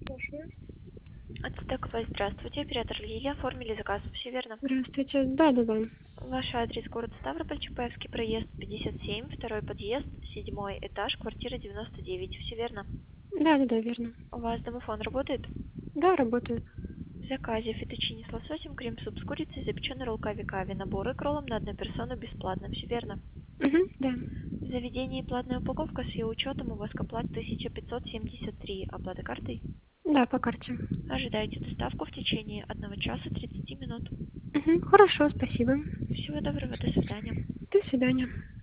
Слушаю. Ацтековая, здравствуйте. Оператор Лилия. Оформили заказ. Все верно? Здравствуйте. Да. Ваш адрес город Ставрополь, Чапаевский проезд 57, второй подъезд, 7 этаж, квартира 99. Все верно? Да, верно. У вас домофон работает? Да, работает. В заказе фетучини с лососем, крем-суп с курицей, запеченный ролл кави-кави, наборы к роллам на одну персону бесплатно. Все верно? Да. В заведении платная упаковка с ее учетом у вас к оплате 1573. Оплата картой? Да, по карте. Ожидайте доставку в течение 1 часа 30 минут. Хорошо, спасибо. Всего доброго, до свидания. До свидания.